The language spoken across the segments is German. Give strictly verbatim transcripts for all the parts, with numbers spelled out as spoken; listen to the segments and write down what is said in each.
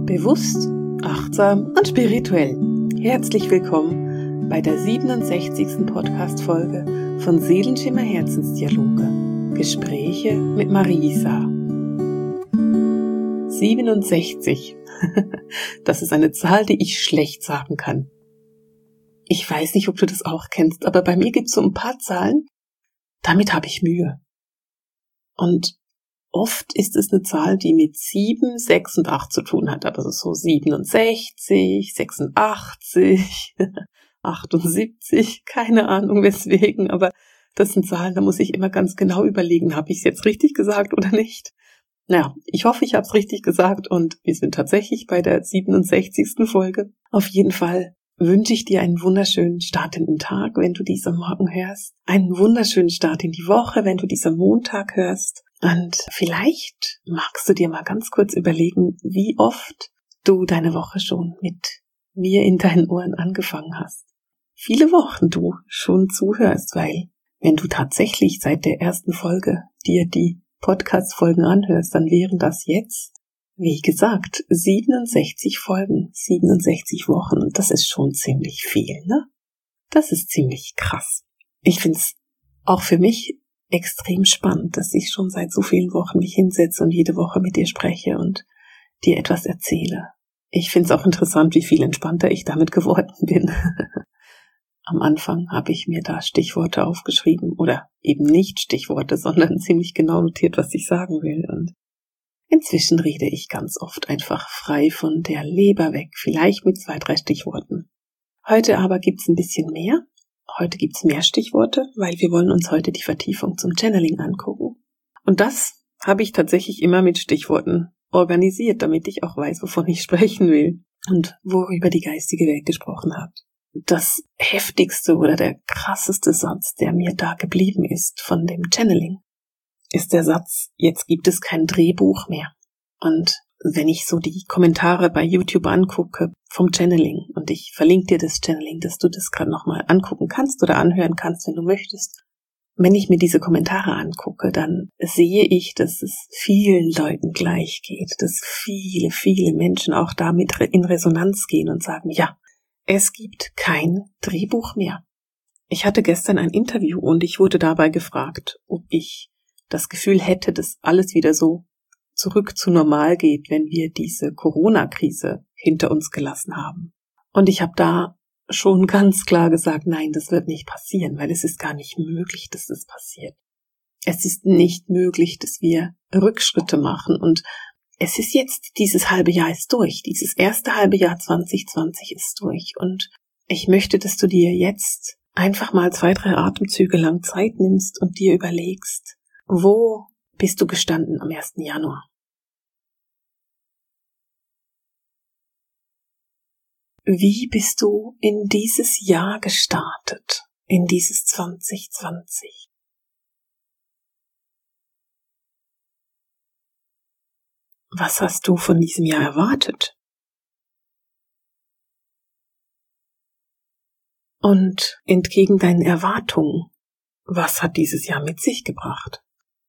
Bewusst, achtsam und spirituell. Herzlich willkommen bei der siebenundsechzigsten Podcast-Folge von Seelenschimmer Herzensdialoge. Gespräche mit Marisa. siebenundsechzig. Das ist eine Zahl, die ich schlecht sagen kann. Ich weiß nicht, ob du das auch kennst, aber bei mir gibt es so ein paar Zahlen, damit habe ich Mühe. Und oft ist es eine Zahl, die mit sieben, sechs und acht zu tun hat. Also so siebenundsechzig, sechsundachtzig, achtundsiebzig, keine Ahnung weswegen. Aber das sind Zahlen, da muss ich immer ganz genau überlegen, habe ich es jetzt richtig gesagt oder nicht. Naja, ich hoffe, ich habe es richtig gesagt und wir sind tatsächlich bei der siebenundsechzigsten Folge. Auf jeden Fall wünsche ich dir einen wunderschönen Start in den Tag, wenn du dies am Morgen hörst. Einen wunderschönen Start in die Woche, wenn du dies am Montag hörst. Und vielleicht magst du dir mal ganz kurz überlegen, wie oft du deine Woche schon mit mir in deinen Ohren angefangen hast. Viele Wochen du schon zuhörst, weil wenn du tatsächlich seit der ersten Folge dir die Podcast-Folgen anhörst, dann wären das jetzt, wie gesagt, siebenundsechzig Folgen, siebenundsechzig Wochen und das ist schon ziemlich viel, ne? Das ist ziemlich krass. Ich finde es auch für mich extrem spannend, dass ich schon seit so vielen Wochen mich hinsetze und jede Woche mit dir spreche und dir etwas erzähle. Ich finde es auch interessant, wie viel entspannter ich damit geworden bin. Am Anfang habe ich mir da Stichworte aufgeschrieben oder eben nicht Stichworte, sondern ziemlich genau notiert, was ich sagen will. Und inzwischen rede ich ganz oft einfach frei von der Leber weg, vielleicht mit zwei, drei Stichworten. Heute aber gibt's ein bisschen mehr. Heute gibt's mehr Stichworte, weil wir wollen uns heute die Vertiefung zum Channeling angucken. Und das habe ich tatsächlich immer mit Stichworten organisiert, damit ich auch weiß, wovon ich sprechen will und worüber die geistige Welt gesprochen hat. Das heftigste oder der krasseste Satz, der mir da geblieben ist von dem Channeling, ist der Satz, jetzt gibt es kein Drehbuch mehr. Und wenn ich so die Kommentare bei YouTube angucke vom Channeling und ich verlinke dir das Channeling, dass du das gerade nochmal angucken kannst oder anhören kannst, wenn du möchtest. Wenn ich mir diese Kommentare angucke, dann sehe ich, dass es vielen Leuten gleich geht, dass viele, viele Menschen auch damit in Resonanz gehen und sagen, ja, es gibt kein Drehbuch mehr. Ich hatte gestern ein Interview und ich wurde dabei gefragt, ob ich das Gefühl hätte, dass alles wieder so zurück zu normal geht, wenn wir diese Corona-Krise hinter uns gelassen haben. Und ich habe da schon ganz klar gesagt, nein, das wird nicht passieren, weil es ist gar nicht möglich, dass das passiert. Es ist nicht möglich, dass wir Rückschritte machen und es ist jetzt, dieses halbe Jahr ist durch, dieses erste halbe Jahr zwanzig zwanzig ist durch und ich möchte, dass du dir jetzt einfach mal zwei, drei Atemzüge lang Zeit nimmst und dir überlegst, wo bist du gestanden am ersten Januar? Wie bist du in dieses Jahr gestartet, in dieses zwanzig zwanzig? Was hast du von diesem Jahr erwartet? Und entgegen deinen Erwartungen, was hat dieses Jahr mit sich gebracht?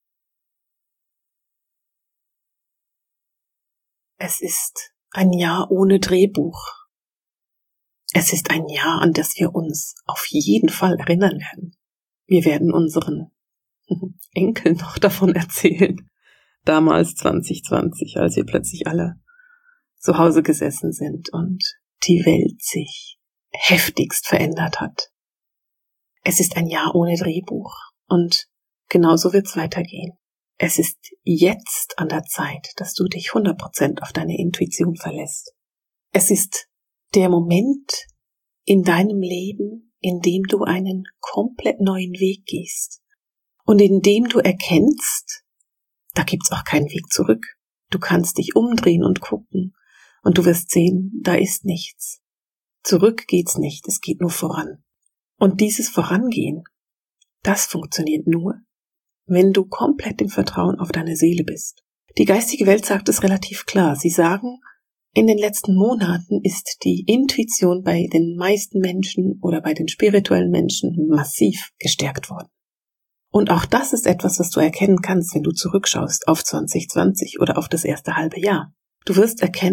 Es ist ein Jahr ohne Drehbuch. Es ist ein Jahr, an das wir uns auf jeden Fall erinnern werden. Wir werden unseren Enkeln noch davon erzählen. Damals zwanzig zwanzig, als wir plötzlich alle zu Hause gesessen sind und die Welt sich heftigst verändert hat. Es ist ein Jahr ohne Drehbuch und genauso wird's weitergehen. Es ist jetzt an der Zeit, dass du dich hundert Prozent auf deine Intuition verlässt. Es ist der Moment in deinem Leben, in dem du einen komplett neuen Weg gehst und in dem du erkennst, da gibt's auch keinen Weg zurück. Du kannst dich umdrehen und gucken und du wirst sehen, da ist nichts. Zurück geht's nicht, es geht nur voran. Und dieses Vorangehen, das funktioniert nur, wenn du komplett im Vertrauen auf deine Seele bist. Die geistige Welt sagt es relativ klar. Sie sagen, in den letzten Monaten ist die Intuition bei den meisten Menschen oder bei den spirituellen Menschen massiv gestärkt worden. Und auch das ist etwas, was du erkennen kannst, wenn du zurückschaust auf zwanzig zwanzig oder auf das erste halbe Jahr. Du wirst erkennen,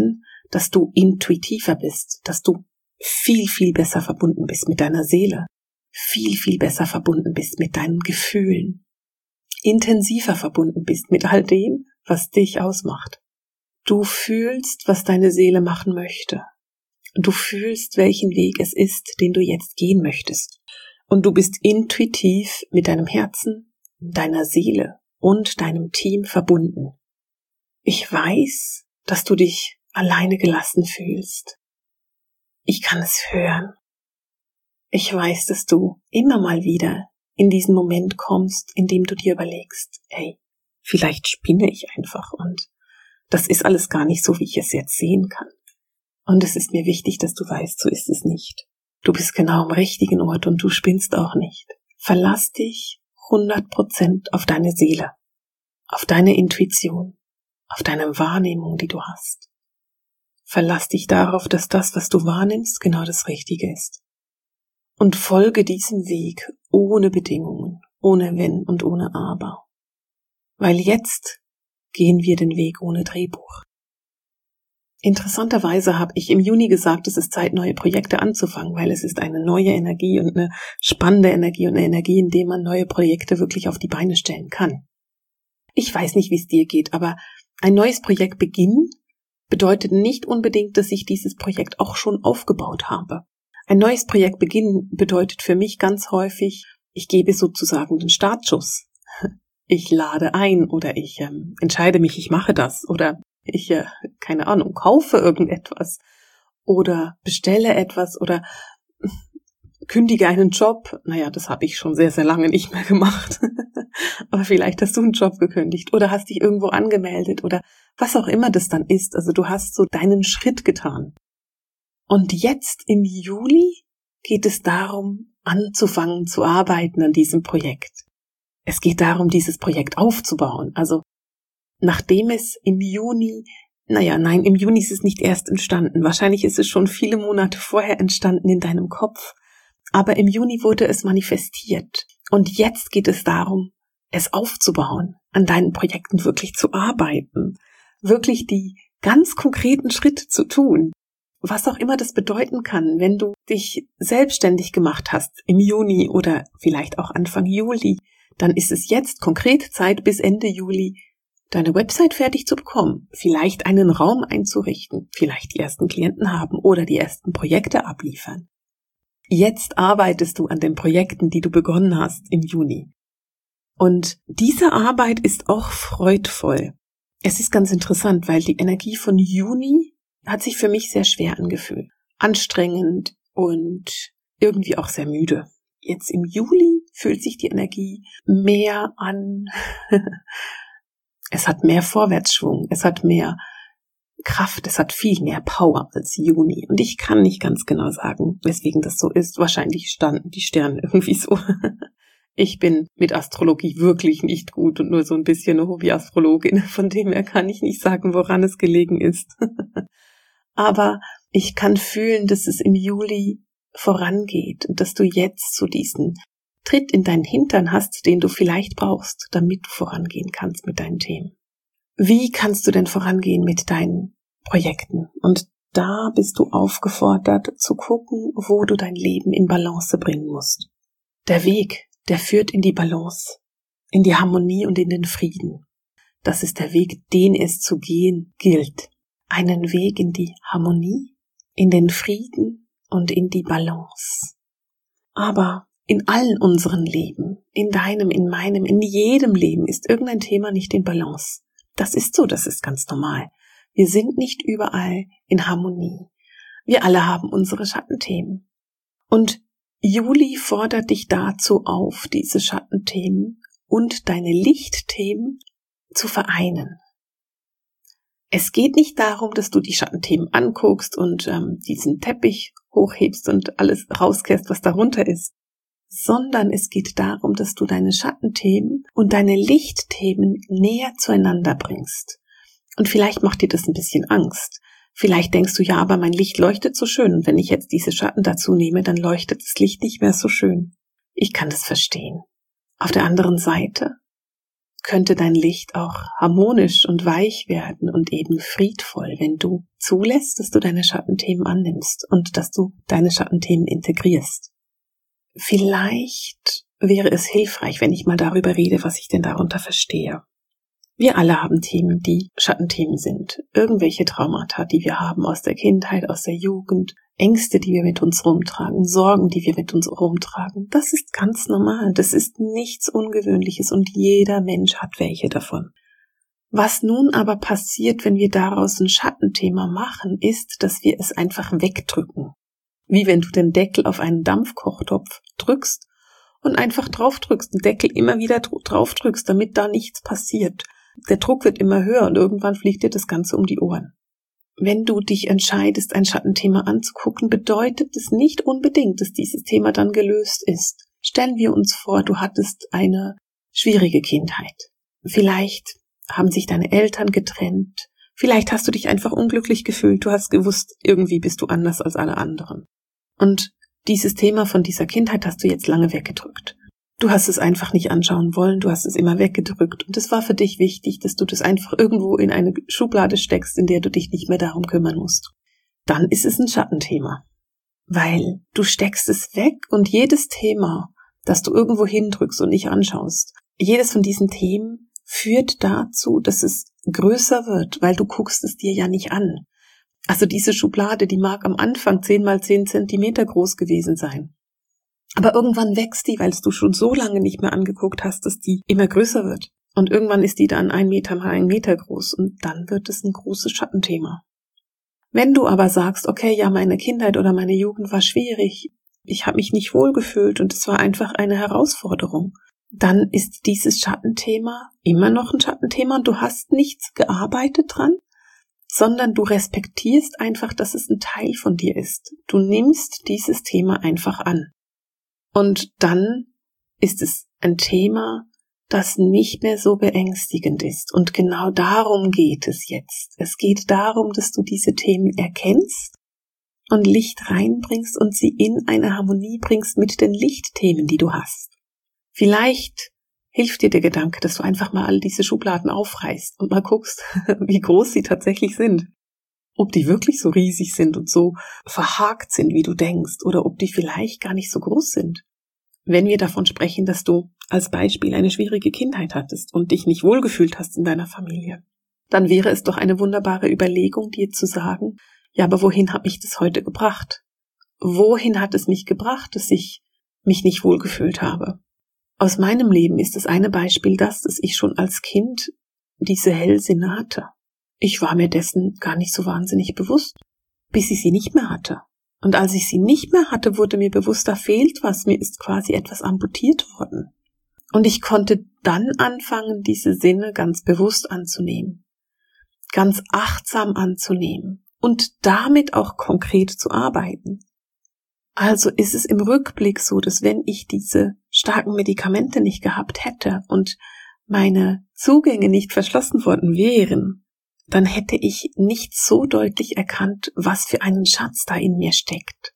dass du intuitiver bist, dass du viel, viel besser verbunden bist mit deiner Seele, viel, viel besser verbunden bist mit deinen Gefühlen, intensiver verbunden bist mit all dem, was dich ausmacht. Du fühlst, was deine Seele machen möchte. Du fühlst, welchen Weg es ist, den du jetzt gehen möchtest. Und du bist intuitiv mit deinem Herzen, deiner Seele und deinem Team verbunden. Ich weiß, dass du dich alleine gelassen fühlst. Ich kann es hören. Ich weiß, dass du immer mal wieder in diesen Moment kommst, in dem du dir überlegst, hey, vielleicht spinne ich einfach und das ist alles gar nicht so, wie ich es jetzt sehen kann. Und es ist mir wichtig, dass du weißt, so ist es nicht. Du bist genau am richtigen Ort und du spinnst auch nicht. Verlass dich hundert Prozent auf deine Seele, auf deine Intuition, auf deine Wahrnehmung, die du hast. Verlass dich darauf, dass das, was du wahrnimmst, genau das Richtige ist. Und folge diesem Weg ohne Bedingungen, ohne Wenn und ohne Aber. Weil jetzt gehen wir den Weg ohne Drehbuch. Interessanterweise habe ich im Juni gesagt, es ist Zeit, neue Projekte anzufangen, weil es ist eine neue Energie und eine spannende Energie und eine Energie, in der man neue Projekte wirklich auf die Beine stellen kann. Ich weiß nicht, wie es dir geht, aber ein neues Projekt beginnen bedeutet nicht unbedingt, dass ich dieses Projekt auch schon aufgebaut habe. Ein neues Projekt beginnen bedeutet für mich ganz häufig, ich gebe sozusagen den Startschuss. Ich lade ein oder ich ähm, entscheide mich, ich mache das oder ich, äh, keine Ahnung, kaufe irgendetwas oder bestelle etwas oder kündige einen Job. Naja, das habe ich schon sehr, sehr lange nicht mehr gemacht. Aber vielleicht hast du einen Job gekündigt oder hast dich irgendwo angemeldet oder was auch immer das dann ist. Also du hast so deinen Schritt getan. Und jetzt im Juli geht es darum, anzufangen zu arbeiten an diesem Projekt. Es geht darum, dieses Projekt aufzubauen. Also nachdem es im Juni, naja, nein, im Juni ist es nicht erst entstanden. Wahrscheinlich ist es schon viele Monate vorher entstanden in deinem Kopf. Aber im Juni wurde es manifestiert. Und jetzt geht es darum, es aufzubauen, an deinen Projekten wirklich zu arbeiten, wirklich die ganz konkreten Schritte zu tun. Was auch immer das bedeuten kann, wenn du dich selbstständig gemacht hast im Juni oder vielleicht auch Anfang Juli, dann ist es jetzt konkret Zeit bis Ende Juli, deine Website fertig zu bekommen, vielleicht einen Raum einzurichten, vielleicht die ersten Klienten haben oder die ersten Projekte abliefern. Jetzt arbeitest du an den Projekten, die du begonnen hast im Juni. Und diese Arbeit ist auch freudvoll. Es ist ganz interessant, weil die Energie von Juni hat sich für mich sehr schwer angefühlt. Anstrengend und irgendwie auch sehr müde. Jetzt im Juli fühlt sich die Energie mehr an, es hat mehr Vorwärtsschwung, es hat mehr Kraft, es hat viel mehr Power als Juni. Und ich kann nicht ganz genau sagen, weswegen das so ist. Wahrscheinlich standen die Sterne irgendwie so. Ich bin mit Astrologie wirklich nicht gut und nur so ein bisschen eine Hobby-Astrologin. Von dem her kann ich nicht sagen, woran es gelegen ist. Aber ich kann fühlen, dass es im Juli vorangeht und dass du jetzt so diesen Tritt in deinen Hintern hast, den du vielleicht brauchst, damit du vorangehen kannst mit deinen Themen. Wie kannst du denn vorangehen mit deinen Projekten? Und da bist du aufgefordert zu gucken, wo du dein Leben in Balance bringen musst. Der Weg, der führt in die Balance, in die Harmonie und in den Frieden. Das ist der Weg, den es zu gehen gilt. Einen Weg in die Harmonie, in den Frieden und in die Balance. Aber in allen unseren Leben, in deinem, in meinem, in jedem Leben ist irgendein Thema nicht in Balance. Das ist so, das ist ganz normal. Wir sind nicht überall in Harmonie. Wir alle haben unsere Schattenthemen. Und Juli fordert dich dazu auf, diese Schattenthemen und deine Lichtthemen zu vereinen. Es geht nicht darum, dass du die Schattenthemen anguckst und ähm, diesen Teppich hochhebst und alles rauskehrst, was darunter ist, sondern es geht darum, dass du deine Schattenthemen und deine Lichtthemen näher zueinander bringst. Und vielleicht macht dir das ein bisschen Angst. Vielleicht denkst du, ja, aber mein Licht leuchtet so schön und wenn ich jetzt diese Schatten dazu nehme, dann leuchtet das Licht nicht mehr so schön. Ich kann das verstehen. Auf der anderen Seite könnte dein Licht auch harmonisch und weich werden und eben friedvoll, wenn du zulässt, dass du deine Schattenthemen annimmst und dass du deine Schattenthemen integrierst. Vielleicht wäre es hilfreich, wenn ich mal darüber rede, was ich denn darunter verstehe. Wir alle haben Themen, die Schattenthemen sind. Irgendwelche Traumata, die wir haben aus der Kindheit, aus der Jugend, Ängste, die wir mit uns rumtragen, Sorgen, die wir mit uns rumtragen. Das ist ganz normal. Das ist nichts Ungewöhnliches und jeder Mensch hat welche davon. Was nun aber passiert, wenn wir daraus ein Schattenthema machen, ist, dass wir es einfach wegdrücken. Wie wenn du den Deckel auf einen Dampfkochtopf drückst und einfach draufdrückst, den Deckel immer wieder draufdrückst, damit da nichts passiert. Der Druck wird immer höher und irgendwann fliegt dir das Ganze um die Ohren. Wenn du dich entscheidest, ein Schattenthema anzugucken, bedeutet es nicht unbedingt, dass dieses Thema dann gelöst ist. Stellen wir uns vor, du hattest eine schwierige Kindheit. Vielleicht haben sich deine Eltern getrennt. Vielleicht hast du dich einfach unglücklich gefühlt. Du hast gewusst, irgendwie bist du anders als alle anderen. Und dieses Thema von dieser Kindheit hast du jetzt lange weggedrückt. Du hast es einfach nicht anschauen wollen, du hast es immer weggedrückt und es war für dich wichtig, dass du das einfach irgendwo in eine Schublade steckst, in der du dich nicht mehr darum kümmern musst. Dann ist es ein Schattenthema, weil du steckst es weg und jedes Thema, das du irgendwo hindrückst und nicht anschaust, jedes von diesen Themen führt dazu, dass es größer wird, weil du guckst es dir ja nicht an. Also diese Schublade, die mag am Anfang zehn mal zehn Zentimeter groß gewesen sein. Aber irgendwann wächst die, weil du schon so lange nicht mehr angeguckt hast, dass die immer größer wird. Und irgendwann ist die dann ein Meter mal ein Meter groß und dann wird es ein großes Schattenthema. Wenn du aber sagst, okay, ja, meine Kindheit oder meine Jugend war schwierig, ich habe mich nicht wohlgefühlt und es war einfach eine Herausforderung, dann ist dieses Schattenthema immer noch ein Schattenthema und du hast nichts gearbeitet dran, sondern du respektierst einfach, dass es ein Teil von dir ist. Du nimmst dieses Thema einfach an. Und dann ist es ein Thema, das nicht mehr so beängstigend ist. Und genau darum geht es jetzt. Es geht darum, dass du diese Themen erkennst und Licht reinbringst und sie in eine Harmonie bringst mit den Lichtthemen, die du hast. Vielleicht hilft dir der Gedanke, dass du einfach mal all diese Schubladen aufreißt und mal guckst, wie groß sie tatsächlich sind. Ob die wirklich so riesig sind und so verhakt sind, wie du denkst, oder ob die vielleicht gar nicht so groß sind. Wenn wir davon sprechen, dass du als Beispiel eine schwierige Kindheit hattest und dich nicht wohlgefühlt hast in deiner Familie, dann wäre es doch eine wunderbare Überlegung, dir zu sagen, ja, aber wohin hat mich das heute gebracht? Wohin hat es mich gebracht, dass ich mich nicht wohlgefühlt habe? Aus meinem Leben ist das eine Beispiel das, dass ich schon als Kind diese Hellsinne hatte. Ich war mir dessen gar nicht so wahnsinnig bewusst, bis ich sie nicht mehr hatte. Und als ich sie nicht mehr hatte, wurde mir bewusst, da fehlt was, mir ist quasi etwas amputiert worden. Und ich konnte dann anfangen, diese Sinne ganz bewusst anzunehmen, ganz achtsam anzunehmen und damit auch konkret zu arbeiten. Also ist es im Rückblick so, dass wenn ich diese starken Medikamente nicht gehabt hätte und meine Zugänge nicht verschlossen worden wären, dann hätte ich nicht so deutlich erkannt, was für einen Schatz da in mir steckt,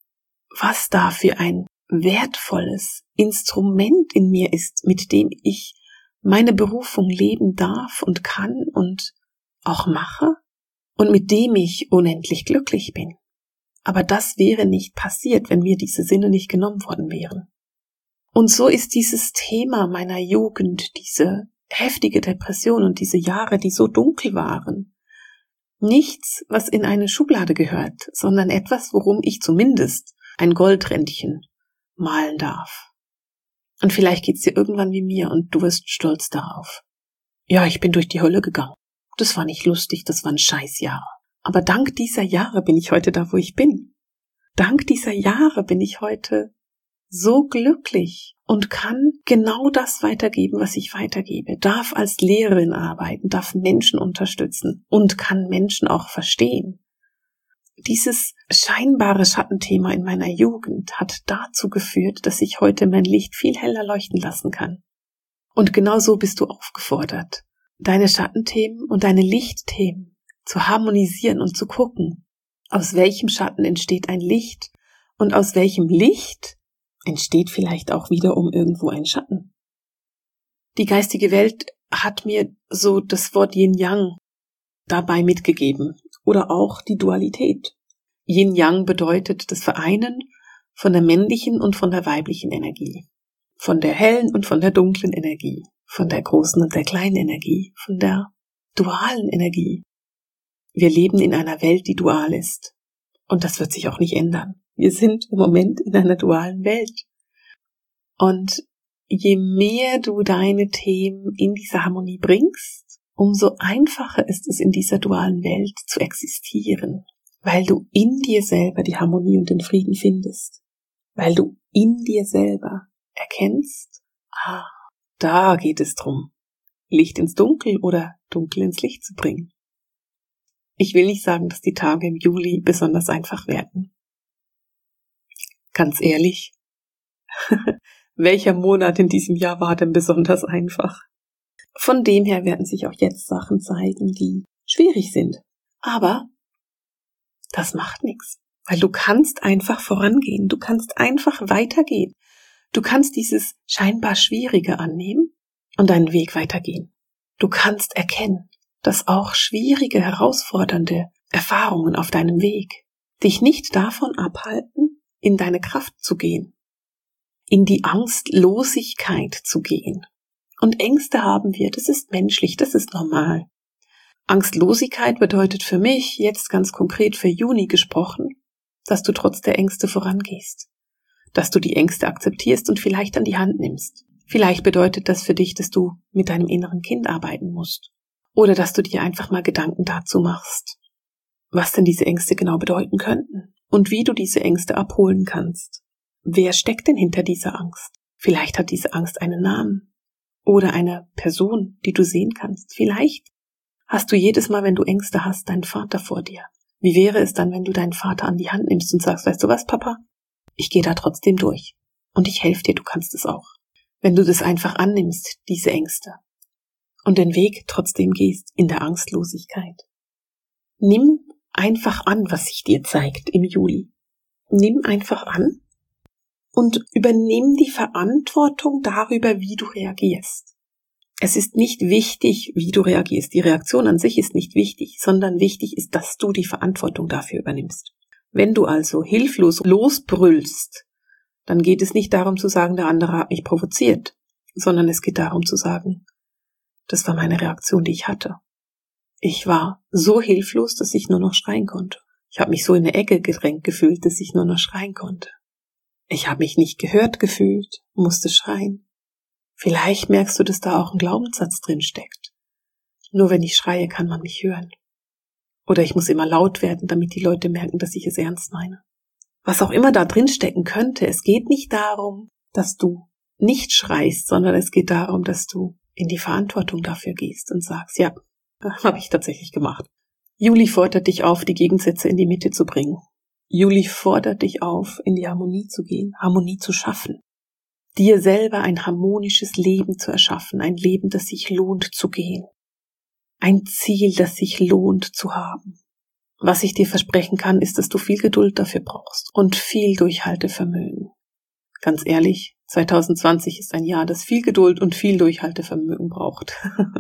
was da für ein wertvolles Instrument in mir ist, mit dem ich meine Berufung leben darf und kann und auch mache und mit dem ich unendlich glücklich bin. Aber das wäre nicht passiert, wenn mir diese Sinne nicht genommen worden wären. Und so ist dieses Thema meiner Jugend, diese heftige Depression und diese Jahre, die so dunkel waren, nichts, was in eine Schublade gehört, sondern etwas, worum ich zumindest ein Goldrändchen malen darf. Und vielleicht geht's dir irgendwann wie mir und du wirst stolz darauf. Ja, ich bin durch die Hölle gegangen. Das war nicht lustig, das waren Scheißjahre. Aber dank dieser Jahre bin ich heute da, wo ich bin. Dank dieser Jahre bin ich heute so glücklich und kann genau das weitergeben, was ich weitergebe, darf als Lehrerin arbeiten, darf Menschen unterstützen und kann Menschen auch verstehen. Dieses scheinbare Schattenthema in meiner Jugend hat dazu geführt, dass ich heute mein Licht viel heller leuchten lassen kann. Und genau so bist du aufgefordert, deine Schattenthemen und deine Lichtthemen zu harmonisieren und zu gucken, aus welchem Schatten entsteht ein Licht und aus welchem Licht entsteht vielleicht auch wiederum irgendwo ein Schatten. Die geistige Welt hat mir so das Wort Yin-Yang dabei mitgegeben oder auch die Dualität. Yin-Yang bedeutet das Vereinen von der männlichen und von der weiblichen Energie, von der hellen und von der dunklen Energie, von der großen und der kleinen Energie, von der dualen Energie. Wir leben in einer Welt, die dual ist. Und das wird sich auch nicht ändern. Wir sind im Moment in einer dualen Welt. Und je mehr du deine Themen in diese Harmonie bringst, umso einfacher ist es, in dieser dualen Welt zu existieren, weil du in dir selber die Harmonie und den Frieden findest, weil du in dir selber erkennst, ah, da geht es drum, Licht ins Dunkel oder Dunkel ins Licht zu bringen. Ich will nicht sagen, dass die Tage im Juli besonders einfach werden. Ganz ehrlich, welcher Monat in diesem Jahr war denn besonders einfach? Von dem her werden sich auch jetzt Sachen zeigen, die schwierig sind. Aber das macht nichts, weil du kannst einfach vorangehen, du kannst einfach weitergehen. Du kannst dieses scheinbar Schwierige annehmen und deinen Weg weitergehen. Du kannst erkennen, dass auch schwierige, herausfordernde Erfahrungen auf deinem Weg dich nicht davon abhalten, in deine Kraft zu gehen, in die Angstlosigkeit zu gehen. Und Ängste haben wir, das ist menschlich, das ist normal. Angstlosigkeit bedeutet für mich, jetzt ganz konkret für Juni gesprochen, dass du trotz der Ängste vorangehst, dass du die Ängste akzeptierst und vielleicht an die Hand nimmst. Vielleicht bedeutet das für dich, dass du mit deinem inneren Kind arbeiten musst. Oder dass du dir einfach mal Gedanken dazu machst, was denn diese Ängste genau bedeuten könnten und wie du diese Ängste abholen kannst. Wer steckt denn hinter dieser Angst? Vielleicht hat diese Angst einen Namen oder eine Person, die du sehen kannst. Vielleicht hast du jedes Mal, wenn du Ängste hast, deinen Vater vor dir. Wie wäre es dann, wenn du deinen Vater an die Hand nimmst und sagst, weißt du was, Papa? Ich gehe da trotzdem durch und ich helfe dir, du kannst es auch. Wenn du das einfach annimmst, diese Ängste, und den Weg trotzdem gehst in der Angstlosigkeit. Nimm einfach an, was sich dir zeigt im Juli. Nimm einfach an und übernimm die Verantwortung darüber, wie du reagierst. Es ist nicht wichtig, wie du reagierst. Die Reaktion an sich ist nicht wichtig, sondern wichtig ist, dass du die Verantwortung dafür übernimmst. Wenn du also hilflos losbrüllst, dann geht es nicht darum zu sagen, der andere hat mich provoziert, sondern es geht darum zu sagen, das war meine Reaktion, die ich hatte. Ich war so hilflos, dass ich nur noch schreien konnte. Ich habe mich so in eine Ecke gedrängt gefühlt, dass ich nur noch schreien konnte. Ich habe mich nicht gehört gefühlt, musste schreien. Vielleicht merkst du, dass da auch ein Glaubenssatz drin steckt. Nur wenn ich schreie, kann man mich hören. Oder ich muss immer laut werden, damit die Leute merken, dass ich es ernst meine. Was auch immer da drin stecken könnte, es geht nicht darum, dass du nicht schreist, sondern es geht darum, dass du in die Verantwortung dafür gehst und sagst, ja, habe ich tatsächlich gemacht. Juli fordert dich auf, die Gegensätze in die Mitte zu bringen. Juli fordert dich auf, in die Harmonie zu gehen, Harmonie zu schaffen. Dir selber ein harmonisches Leben zu erschaffen, ein Leben, das sich lohnt zu gehen. Ein Ziel, das sich lohnt zu haben. Was ich dir versprechen kann, ist, dass du viel Geduld dafür brauchst und viel Durchhaltevermögen. Ganz ehrlich, zwanzig zwanzig ist ein Jahr, das viel Geduld und viel Durchhaltevermögen braucht.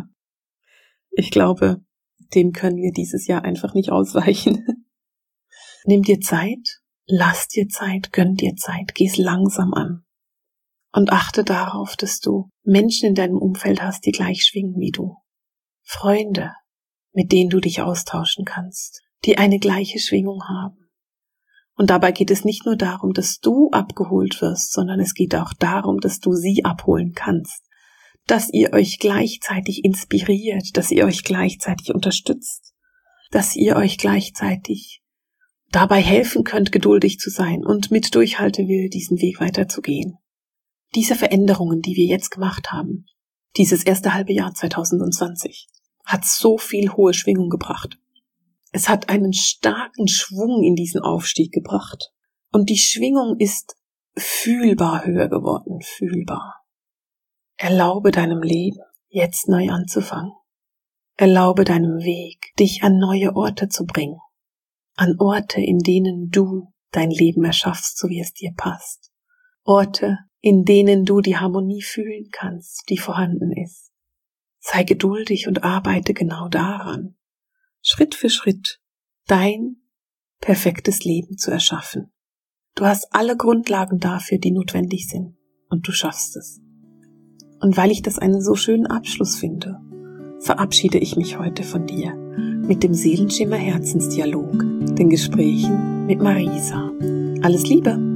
Ich glaube, dem können wir dieses Jahr einfach nicht ausweichen. Nimm dir Zeit, lass dir Zeit, gönn dir Zeit, geh es langsam an. Und achte darauf, dass du Menschen in deinem Umfeld hast, die gleich schwingen wie du. Freunde, mit denen du dich austauschen kannst, die eine gleiche Schwingung haben. Und dabei geht es nicht nur darum, dass du abgeholt wirst, sondern es geht auch darum, dass du sie abholen kannst, dass ihr euch gleichzeitig inspiriert, dass ihr euch gleichzeitig unterstützt, dass ihr euch gleichzeitig dabei helfen könnt, geduldig zu sein und mit Durchhaltewille diesen Weg weiterzugehen. Diese Veränderungen, die wir jetzt gemacht haben, dieses erste halbe Jahr zwanzig zwanzig, hat so viel hohe Schwingung gebracht. Es hat einen starken Schwung in diesen Aufstieg gebracht. Und die Schwingung ist fühlbar höher geworden, fühlbar. Erlaube deinem Leben, jetzt neu anzufangen. Erlaube deinem Weg, dich an neue Orte zu bringen. An Orte, in denen du dein Leben erschaffst, so wie es dir passt. Orte, in denen du die Harmonie fühlen kannst, die vorhanden ist. Sei geduldig und arbeite genau daran, Schritt für Schritt dein perfektes Leben zu erschaffen. Du hast alle Grundlagen dafür, die notwendig sind, und du schaffst es. Und weil ich das einen so schönen Abschluss finde, verabschiede ich mich heute von dir mit dem Seelenschimmer Herzensdialog, den Gesprächen mit Marisa. Alles Liebe!